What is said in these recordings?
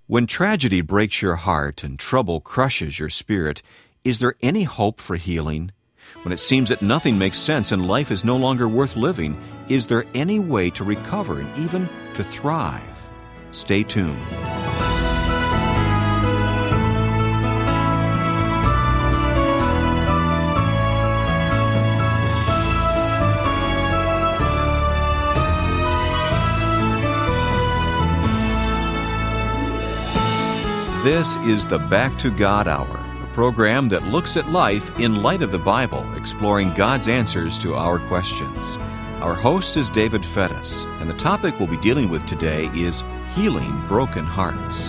When tragedy breaks your heart and trouble crushes your spirit, is there any hope for healing? When it seems that nothing makes sense and life is no longer worth living, is there any way to recover and even to thrive? Stay tuned. This is the Back to God Hour, a program that looks at life in light of the Bible, exploring God's answers to our questions. Our host is David Fettis, and the topic we'll be dealing with today is healing broken hearts.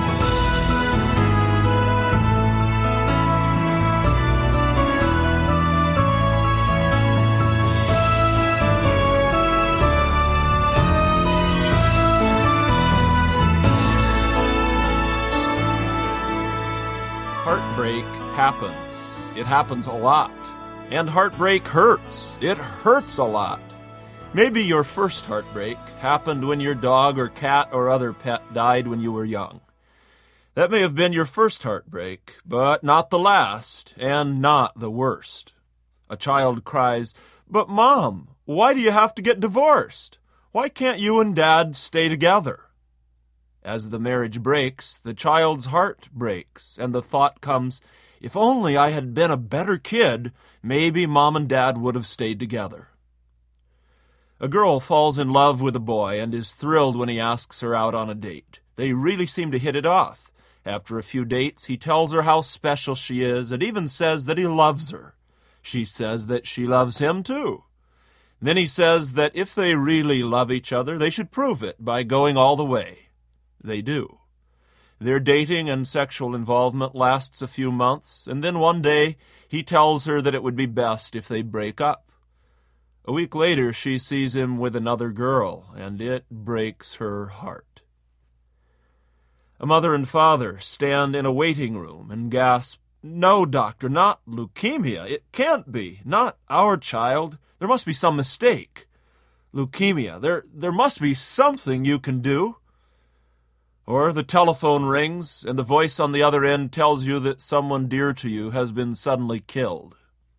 Heartbreak happens. It happens a lot. And heartbreak hurts. It hurts a lot. Maybe your first heartbreak happened when your dog or cat or other pet died when you were young. That may have been your first heartbreak, but not the last, and not the worst. A child cries, "But Mom, why do you have to get divorced? Why can't you and Dad stay together?" As the marriage breaks, the child's heart breaks, and the thought comes, if only I had been a better kid, maybe Mom and Dad would have stayed together. A girl falls in love with a boy and is thrilled when he asks her out on a date. They really seem to hit it off. After a few dates, he tells her how special she is and even says that he loves her. She says that she loves him too. Then he says that if they really love each other, they should prove it by going all the way. They do. Their dating and sexual involvement lasts a few months, and then one day he tells her that it would be best if they break up. A week later, she sees him with another girl, and it breaks her heart. A mother and father stand in a waiting room and gasp, "No, doctor, not leukemia. It can't be. Not our child. There must be some mistake. Leukemia. There must be something you can do." Or the telephone rings, and the voice on the other end tells you that someone dear to you has been suddenly killed.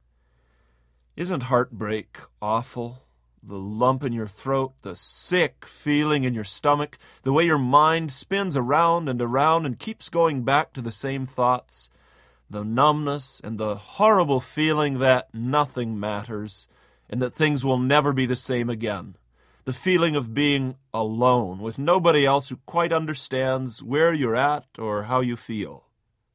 Isn't heartbreak awful? The lump in your throat, the sick feeling in your stomach, the way your mind spins around and keeps going back to the same thoughts, the numbness and the horrible feeling that nothing matters and that things will never be the same again. The feeling of being alone with nobody else who quite understands where you're at or how you feel.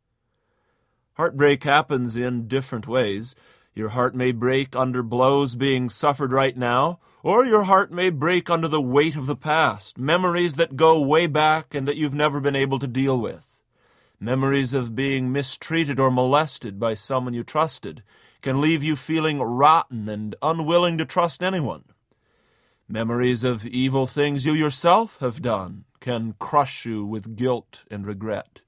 Heartbreak happens in different ways. Your heart may break under blows being suffered right now, or your heart may break under the weight of the past, memories that go way back and that you've never been able to deal with. Memories of being mistreated or molested by someone you trusted can leave you feeling rotten and unwilling to trust anyone. Memories of evil things you yourself have done can crush you with guilt and regret.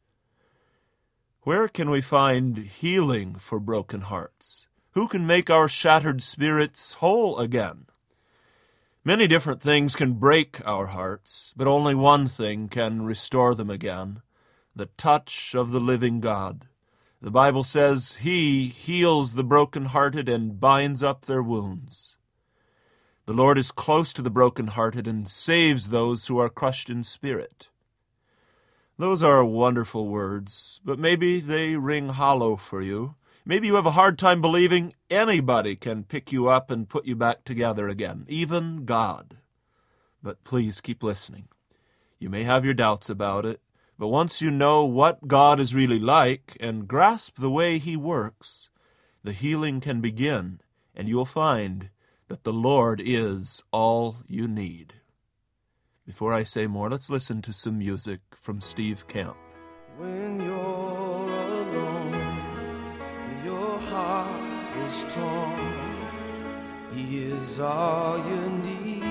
Where can we find healing for broken hearts? Who can make our shattered spirits whole again? Many different things can break our hearts, but only one thing can restore them again: the touch of the living God. The Bible says He heals the brokenhearted and binds up their wounds. The Lord is close to the brokenhearted and saves those who are crushed in spirit. Those are wonderful words, but maybe they ring hollow for you. Maybe you have a hard time believing anybody can pick you up and put you back together again, even God. But please keep listening. You may have your doubts about it, but once you know what God is really like and grasp the way He works, the healing can begin, and you'll find that the Lord is all you need. Before I say more, let's listen to some music from Steve Camp. When you're alone and your heart is torn, He is all you need.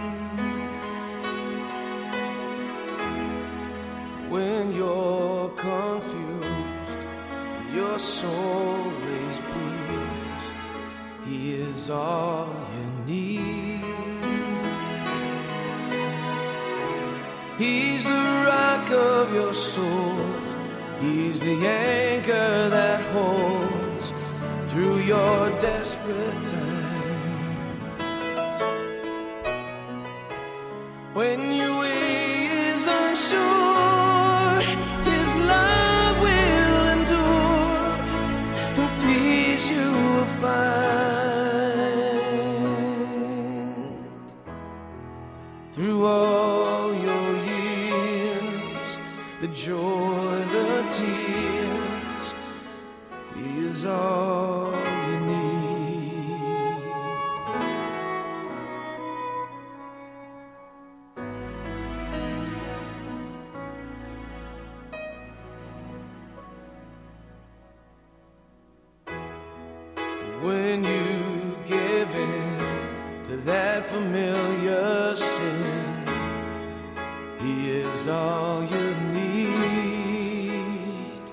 When you're confused and your soul is bruised, He is all you need. He's the rock of your soul. He's the anchor that holds through your desperate time. When your way is unsure, His love will endure, and peace you will find. Through all your years, the joy, the tears, He is all you need. When you give in to that familiar sin, He is all you need.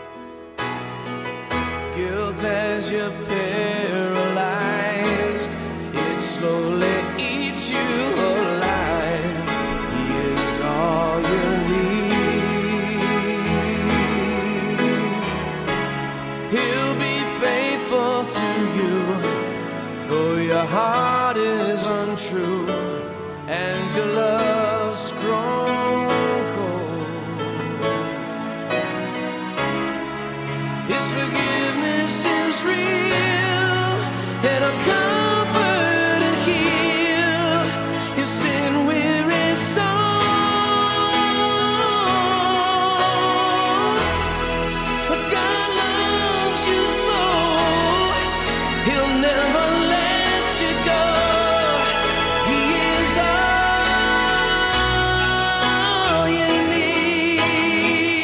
Guilt has you paralyzed, it slowly eats you alive. He is all you need. He'll be faithful to you, though your heart is untrue and your love's grown cold. His forgiveness is real, and a comfort and heal His sin-weary soul. But God loves you so, He'll never let you go. He is all you need.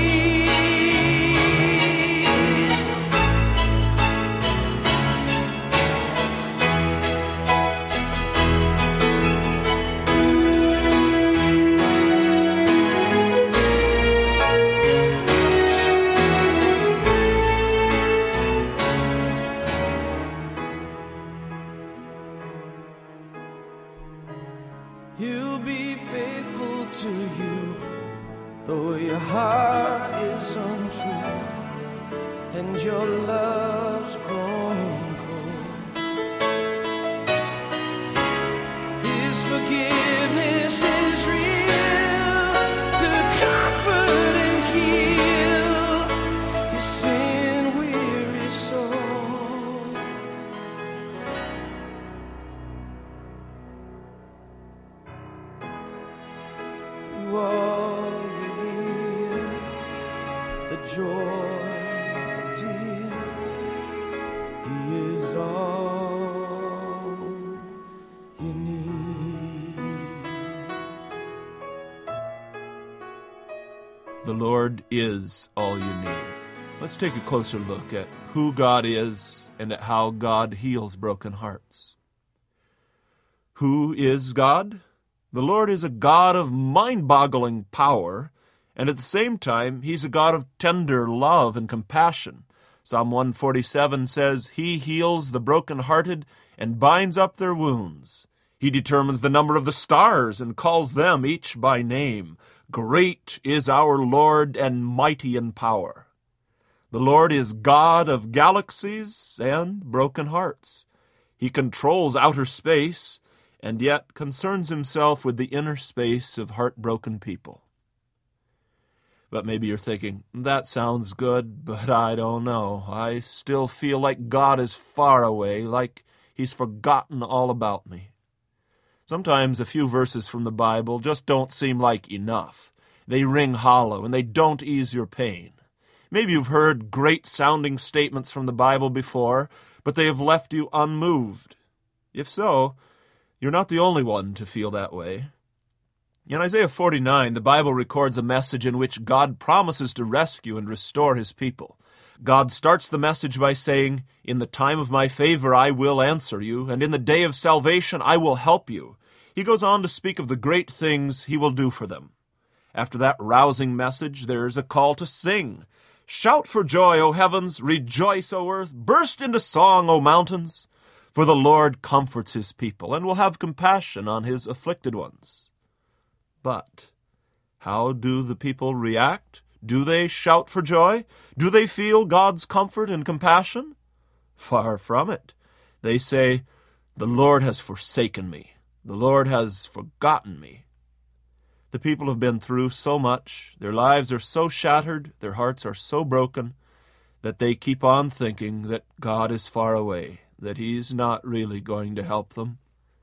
He'll be faithful to you, though your heart is untrue and your love's grown cold. His forgiveness is real to comfort and heal His sin-weary soul. Through all your years, the joy, the tears, He is all you need. The Lord is all you need. Let's take a closer look at who God is and at how God heals broken hearts. Who is God? The Lord is a God of mind-boggling power, and at the same time, He's a God of tender love and compassion. Psalm 147 says, He heals the brokenhearted and binds up their wounds. He determines the number of the stars and calls them each by name. Great is our Lord and mighty in power. The Lord is God of galaxies and broken hearts. He controls outer space and yet concerns Himself with the inner space of heartbroken people. But maybe you're thinking, that sounds good, but I don't know. I still feel like God is far away, like He's forgotten all about me. Sometimes a few verses from the Bible just don't seem like enough. They ring hollow, and they don't ease your pain. Maybe you've heard great-sounding statements from the Bible before, but they have left you unmoved. If so, you're not the only one to feel that way. In Isaiah 49, the Bible records a message in which God promises to rescue and restore His people. God starts the message by saying, In the time of my favor I will answer you, and in the day of salvation I will help you. He goes on to speak of the great things He will do for them. After that rousing message, there is a call to sing. Shout for joy, O heavens! Rejoice, O earth! Burst into song, O mountains! For the Lord comforts His people, and will have compassion on His afflicted ones. But How do the people react? Do they shout for joy? Do they feel God's comfort and compassion? Far from it. They say, "The Lord has forsaken me. The Lord has forgotten me." The people have been through so much, their lives are so shattered, their hearts are so broken, that they keep on thinking that God is far away, that He's not really going to help them.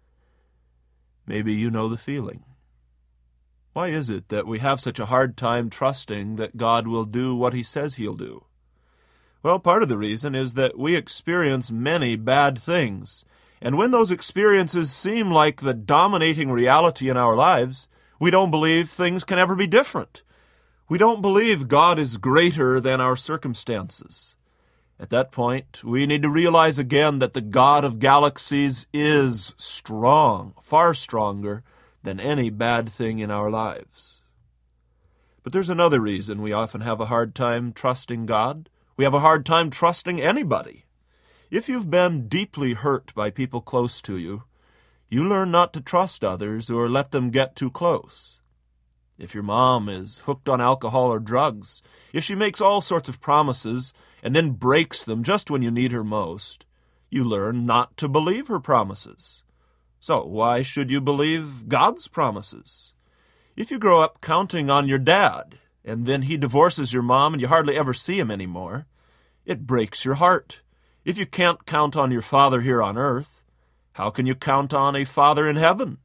Maybe you know the feeling. Why is it that we have such a hard time trusting that God will do what He says He'll do? Well, part of the reason is that we experience many bad things, and when those experiences seem like the dominating reality in our lives, we don't believe things can ever be different. We don't believe God is greater than our circumstances. At that point, we need to realize again that the God of galaxies is strong, far stronger than any bad thing in our lives. But there's another reason we often have a hard time trusting God. We have a hard time trusting anybody. If you've been deeply hurt by people close to you, you learn not to trust others or let them get too close. If your mom is hooked on alcohol or drugs, if she makes all sorts of promises and then breaks them just when you need her most, you learn not to believe her promises. So why should you believe God's promises? If you grow up counting on your dad, and then he divorces your mom and you hardly ever see him anymore, it breaks your heart. If you can't count on your father here on earth, how can you count on a father in heaven?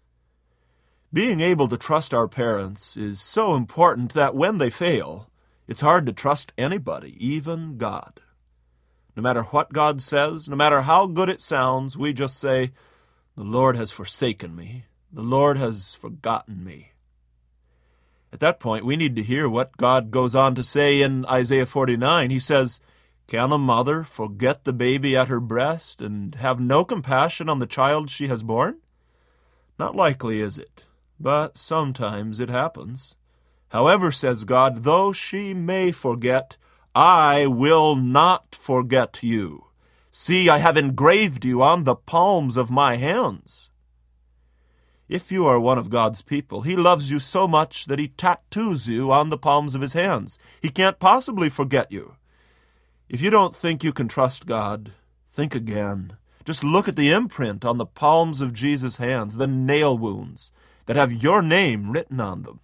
Being able to trust our parents is so important that when they fail, it's hard to trust anybody, even God. No matter what God says, no matter how good it sounds, we just say, "The Lord has forsaken me. The Lord has forgotten me." At that point, we need to hear what God goes on to say in Isaiah 49. He says, "Can a mother forget the baby at her breast and have no compassion on the child she has borne? Not likely, is it? But sometimes it happens. However, says God, though she may forget, I will not forget you. See, I have engraved you on the palms of my hands." If you are one of God's people, He loves you so much that He tattoos you on the palms of His hands. He can't possibly forget you. If you don't think you can trust God, think again. Just look at the imprint on the palms of Jesus' hands, the nail wounds that have your name written on them.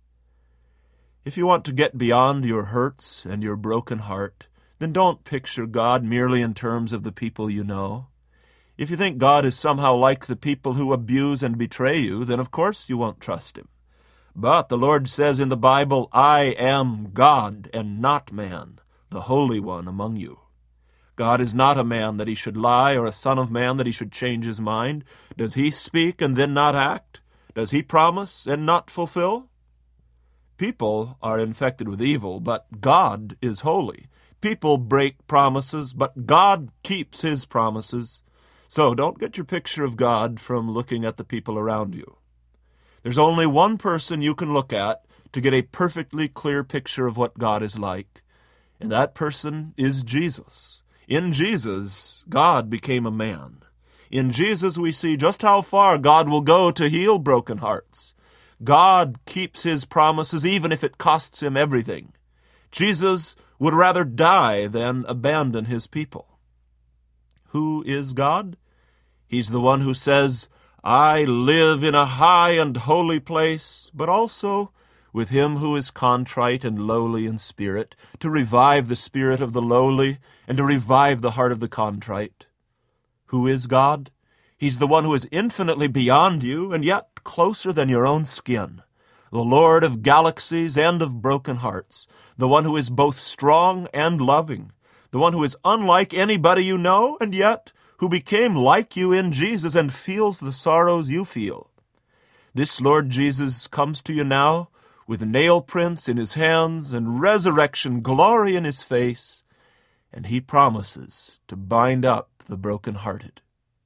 If you want to get beyond your hurts and your broken heart, then don't picture God merely in terms of the people you know. If you think God is somehow like the people who abuse and betray you, then of course you won't trust Him. But the Lord says in the Bible, "I am God and not man, the Holy One among you." God is not a man that He should lie, or a son of man that He should change His mind. Does He speak and then not act? Does He promise and not fulfill? People are infected with evil, but God is holy. People break promises, but God keeps His promises. So don't get your picture of God from looking at the people around you. There's only one person you can look at to get a perfectly clear picture of what God is like, and that person is Jesus. In Jesus, God became a man. In Jesus, we see just how far God will go to heal broken hearts. God keeps His promises even if it costs Him everything. Jesus would rather die than abandon His people. Who is God? He's the one who says, "I live in a high and holy place," but also with Him who is contrite and lowly in spirit, to revive the spirit of the lowly and to revive the heart of the contrite. Who is God? He's the one who is infinitely beyond you and yet closer than your own skin. The Lord of galaxies and of broken hearts. The one who is both strong and loving. The one who is unlike anybody you know and yet who became like you in Jesus and feels the sorrows you feel. This Lord Jesus comes to you now with nail prints in His hands and resurrection glory in His face, and He promises to bind up the brokenhearted.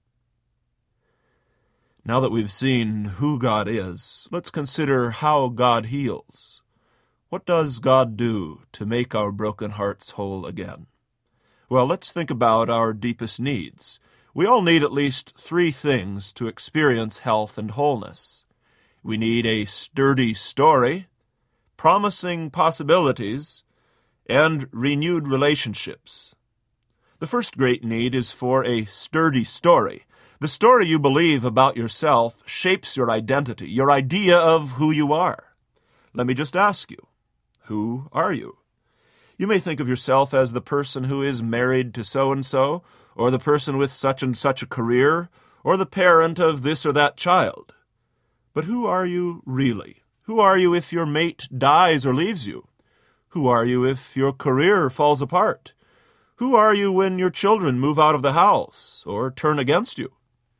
Now that we've seen who God is, let's consider how God heals. What does God do to make our broken hearts whole again? Well, let's think about our deepest needs. We all need at least 3 things to experience health and wholeness. We need a sturdy story, promising possibilities, and renewed relationships. The first great need is for a sturdy story. The story you believe about yourself shapes your identity, your idea of who you are. Let me just ask you, who are you? You may think of yourself as the person who is married to so-and-so, or the person with such and such a career, or the parent of this or that child. But who are you really? Who are you if your mate dies or leaves you? Who are you if your career falls apart? Who are you when your children move out of the house or turn against you?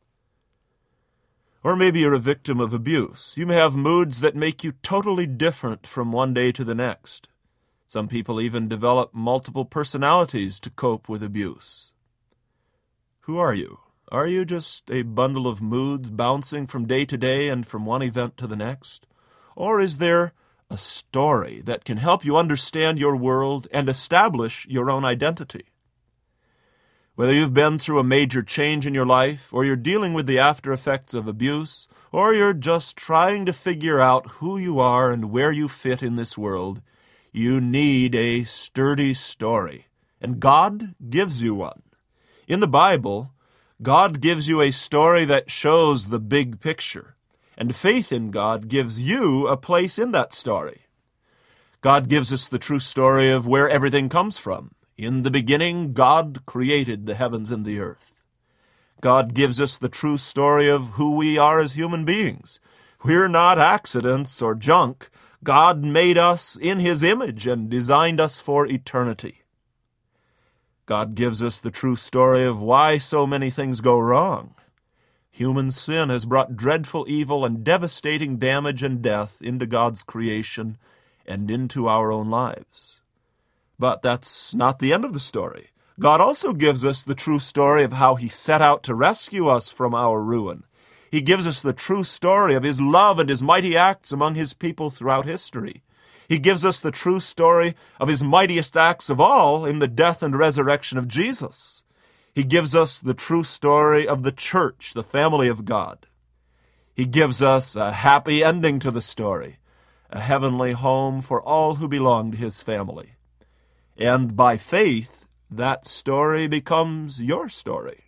Or maybe you're a victim of abuse. You may have moods that make you totally different from one day to the next. Some people even develop multiple personalities to cope with abuse. Who are you? Are you just a bundle of moods bouncing from day to day and from one event to the next? Or is there a story that can help you understand your world and establish your own identity? Whether you've been through a major change in your life, or you're dealing with the after effects of abuse, or you're just trying to figure out who you are and where you fit in this world, you need a sturdy story. And God gives you one. In the Bible, God gives you a story that shows the big picture, and faith in God gives you a place in that story. God gives us the true story of where everything comes from. In the beginning, God created the heavens and the earth. God gives us the true story of who we are as human beings. We're not accidents or junk. God made us in His image and designed us for eternity. God gives us the true story of why so many things go wrong. Human sin has brought dreadful evil and devastating damage and death into God's creation and into our own lives. But that's not the end of the story. God also gives us the true story of how He set out to rescue us from our ruin. He gives us the true story of His love and His mighty acts among His people throughout history. He gives us the true story of His mightiest acts of all in the death and resurrection of Jesus. He gives us the true story of the church, the family of God. He gives us a happy ending to the story, a heavenly home for all who belong to His family. And by faith, that story becomes your story.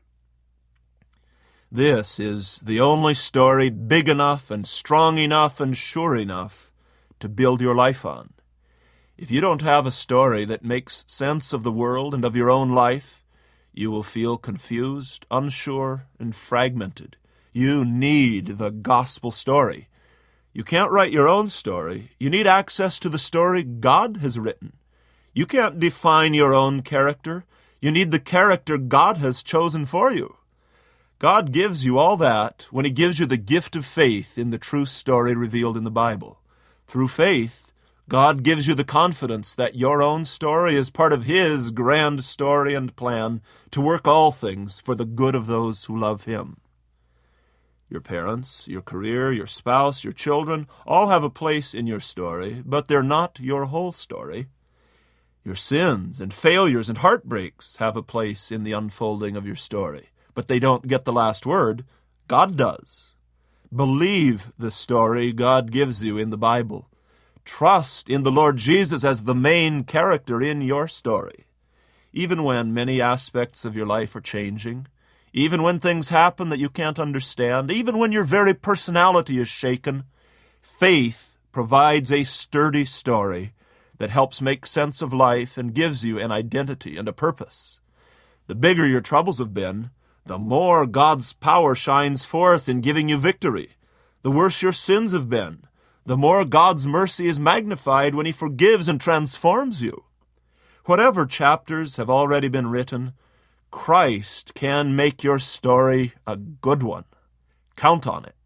This is the only story big enough and strong enough and sure enough to build your life on. If you don't have a story that makes sense of the world and of your own life, you will feel confused, unsure, and fragmented. You need the gospel story. You can't write your own story. You need access to the story God has written. You can't define your own character. You need the character God has chosen for you. God gives you all that when He gives you the gift of faith in the true story revealed in the Bible. Through faith, God gives you the confidence that your own story is part of His grand story and plan to work all things for the good of those who love Him. Your parents, your career, your spouse, your children all have a place in your story, but they're not your whole story. Your sins and failures and heartbreaks have a place in the unfolding of your story, but they don't get the last word. God does. Believe the story God gives you in the Bible. Trust in the Lord Jesus as the main character in your story. Even when many aspects of your life are changing, even when things happen that you can't understand, even when your very personality is shaken, faith provides a sturdy story that helps make sense of life and gives you an identity and a purpose. The bigger your troubles have been, the more God's power shines forth in giving you victory. The worse your sins have been, the more God's mercy is magnified when He forgives and transforms you. Whatever chapters have already been written, Christ can make your story a good one. Count on it.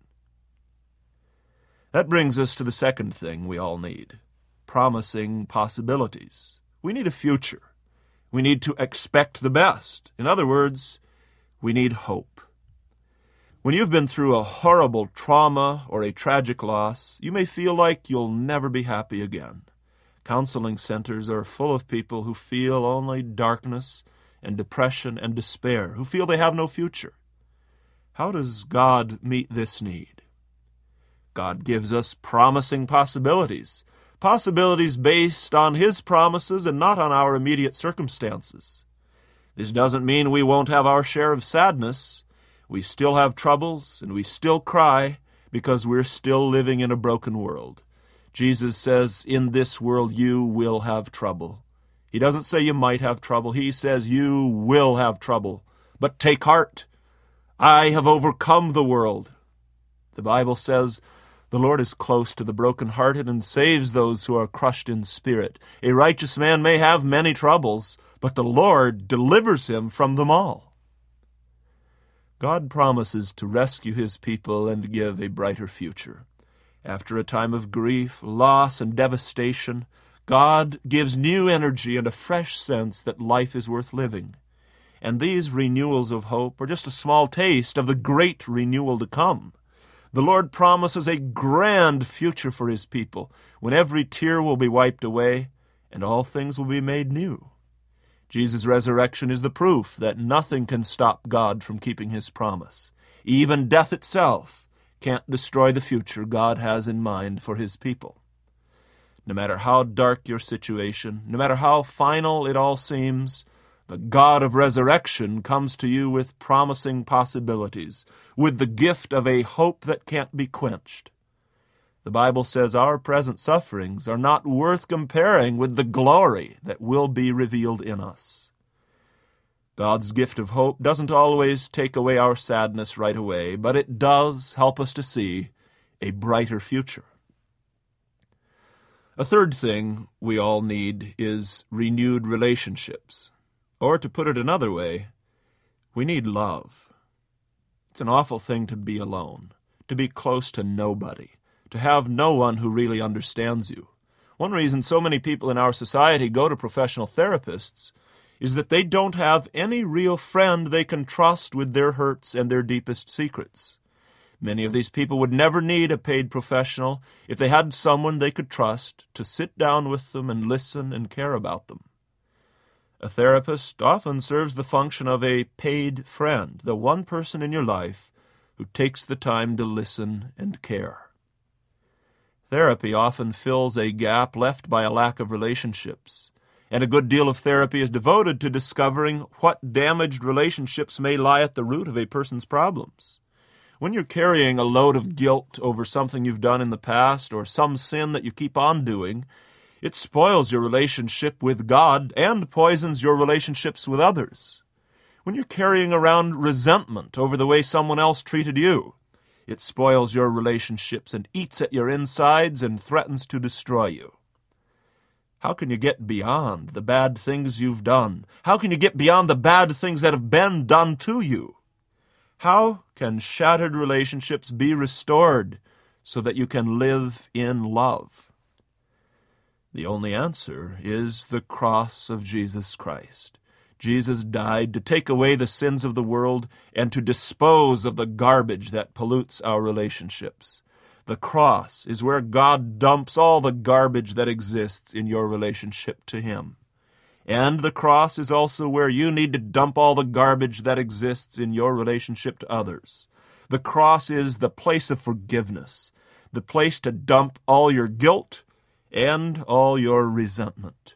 That brings us to the second thing we all need: promising possibilities. We need a future. We need to expect the best. In other words, we need hope. When you've been through a horrible trauma or a tragic loss, you may feel like you'll never be happy again. Counseling centers are full of people who feel only darkness and depression and despair, who feel they have no future. How does God meet this need? God gives us promising possibilities, possibilities based on His promises and not on our immediate circumstances. This doesn't mean we won't have our share of sadness. We still have troubles, and we still cry because we're still living in a broken world. Jesus says, in this world you will have trouble. He doesn't say you might have trouble. He says you will have trouble. But take heart. I have overcome the world. The Bible says, the Lord is close to the brokenhearted and saves those who are crushed in spirit. A righteous man may have many troubles, but the Lord delivers him from them all. God promises to rescue His people and give a brighter future. After a time of grief, loss, and devastation, God gives new energy and a fresh sense that life is worth living. And these renewals of hope are just a small taste of the great renewal to come. The Lord promises a grand future for His people, when every tear will be wiped away and all things will be made new. Jesus' resurrection is the proof that nothing can stop God from keeping His promise. Even death itself can't destroy the future God has in mind for His people. No matter how dark your situation, no matter how final it all seems, the God of resurrection comes to you with promising possibilities, with the gift of a hope that can't be quenched. The Bible says our present sufferings are not worth comparing with the glory that will be revealed in us. God's gift of hope doesn't always take away our sadness right away, but it does help us to see a brighter future. A third thing we all need is renewed relationships. Or to put it another way, we need love. It's an awful thing to be alone, to be close to nobody, to have no one who really understands you. One reason so many people in our society go to professional therapists is that they don't have any real friend they can trust with their hurts and their deepest secrets. Many of these people would never need a paid professional if they had someone they could trust to sit down with them and listen and care about them. A therapist often serves the function of a paid friend, the one person in your life who takes the time to listen and care. Therapy often fills a gap left by a lack of relationships, and a good deal of therapy is devoted to discovering what damaged relationships may lie at the root of a person's problems. When you're carrying a load of guilt over something you've done in the past or some sin that you keep on doing, it spoils your relationship with God and poisons your relationships with others. When you're carrying around resentment over the way someone else treated you, it spoils your relationships and eats at your insides and threatens to destroy you. How can you get beyond the bad things you've done? How can you get beyond the bad things that have been done to you? How can shattered relationships be restored so that you can live in love? The only answer is the cross of Jesus Christ. Jesus died to take away the sins of the world and to dispose of the garbage that pollutes our relationships. The cross is where God dumps all the garbage that exists in your relationship to Him. And the cross is also where you need to dump all the garbage that exists in your relationship to others. The cross is the place of forgiveness, the place to dump all your guilt and all your resentment.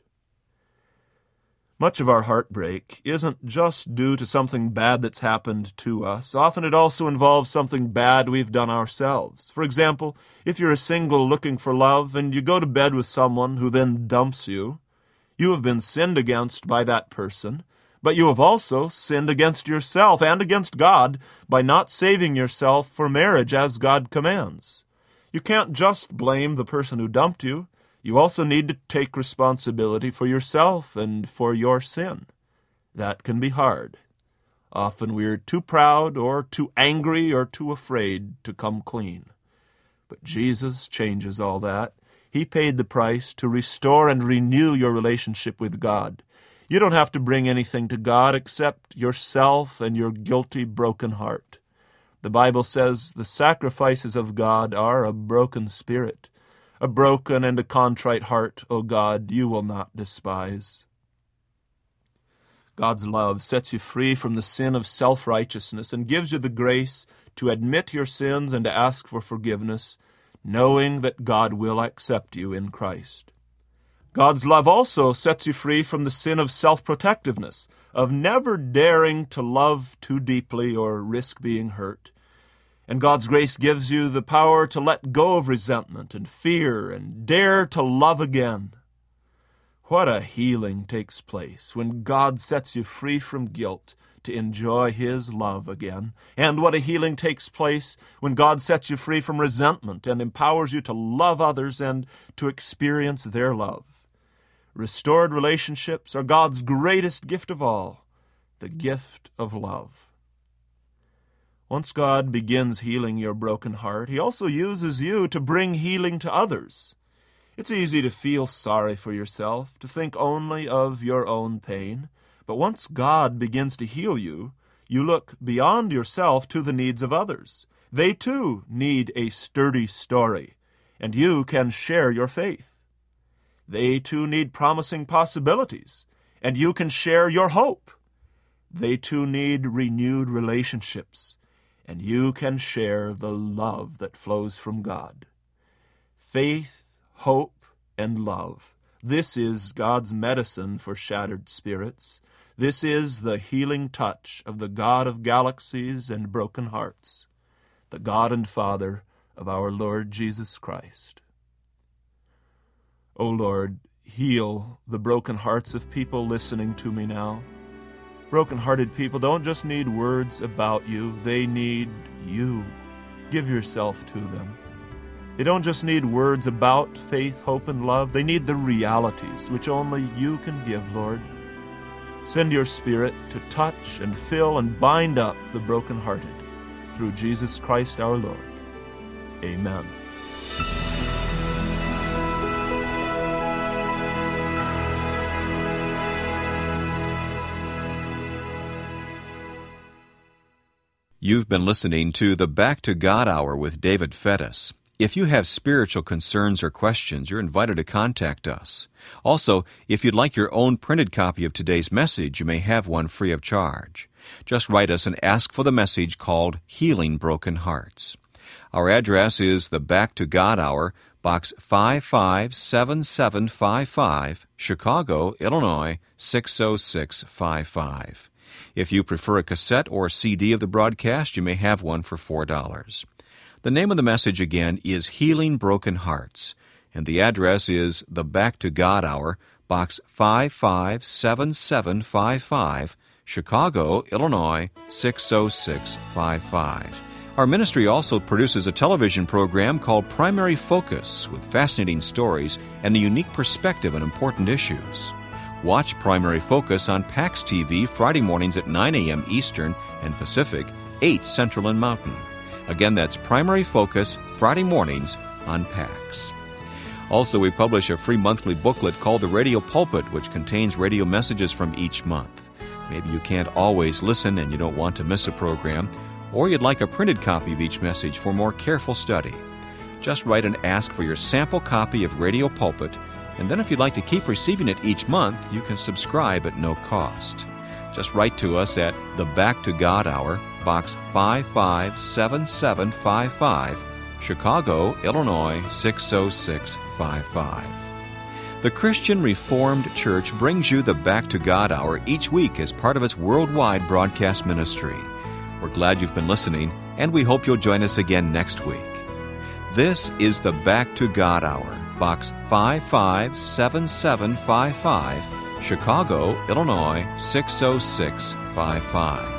Much of our heartbreak isn't just due to something bad that's happened to us. Often it also involves something bad we've done ourselves. For example, if you're a single looking for love and you go to bed with someone who then dumps you, you have been sinned against by that person, but you have also sinned against yourself and against God by not saving yourself for marriage as God commands. You can't just blame the person who dumped you. You also need to take responsibility for yourself and for your sin. That can be hard. Often we're too proud or too angry or too afraid to come clean. But Jesus changes all that. He paid the price to restore and renew your relationship with God. You don't have to bring anything to God except yourself and your guilty, broken heart. The Bible says the sacrifices of God are a broken spirit. A broken and a contrite heart, O God, you will not despise. God's love sets you free from the sin of self-righteousness and gives you the grace to admit your sins and to ask for forgiveness, knowing that God will accept you in Christ. God's love also sets you free from the sin of self-protectiveness, of never daring to love too deeply or risk being hurt. And God's grace gives you the power to let go of resentment and fear and dare to love again. What a healing takes place when God sets you free from guilt to enjoy His love again. And what a healing takes place when God sets you free from resentment and empowers you to love others and to experience their love. Restored relationships are God's greatest gift of all, the gift of love. Once God begins healing your broken heart, He also uses you to bring healing to others. It's easy to feel sorry for yourself, to think only of your own pain. But once God begins to heal you, you look beyond yourself to the needs of others. They too need a sturdy story, and you can share your faith. They too need promising possibilities, and you can share your hope. They too need renewed relationships, and you can share the love that flows from God. Faith, hope, and love. This is God's medicine for shattered spirits. This is the healing touch of the God of galaxies and broken hearts, the God and Father of our Lord Jesus Christ. O Lord, heal the broken hearts of people listening to me now. Broken-hearted people don't just need words about you, they need you. Give yourself to them. They don't just need words about faith, hope, and love. They need the realities which only you can give, Lord. Send your Spirit to touch and fill and bind up the brokenhearted through Jesus Christ our Lord. Amen. You've been listening to the Back to God Hour with David Fettis. If you have spiritual concerns or questions, you're invited to contact us. Also, if you'd like your own printed copy of today's message, you may have one free of charge. Just write us and ask for the message called Healing Broken Hearts. Our address is the Back to God Hour, Box 557755, Chicago, Illinois, 60655. If you prefer a cassette or CD of the broadcast, you may have one for $4. The name of the message again is Healing Broken Hearts, and the address is the Back to God Hour, Box 557755, Chicago, Illinois, 60655. Our ministry also produces a television program called Primary Focus with fascinating stories and a unique perspective on important issues. Watch Primary Focus on PAX TV Friday mornings at 9 a.m. Eastern and Pacific, 8 Central and Mountain. Again, that's Primary Focus Friday mornings on PAX. Also, we publish a free monthly booklet called The Radio Pulpit, which contains radio messages from each month. Maybe you can't always listen and you don't want to miss a program, or you'd like a printed copy of each message for more careful study. Just write and ask for your sample copy of Radio Pulpit, and then if you'd like to keep receiving it each month, you can subscribe at no cost. Just write to us at the Back to God Hour, Box 557755, Chicago, Illinois, 60655. The Christian Reformed Church brings you the Back to God Hour each week as part of its worldwide broadcast ministry. We're glad you've been listening, and we hope you'll join us again next week. This is the Back to God Hour, Box 557755, Chicago, Illinois, 60655.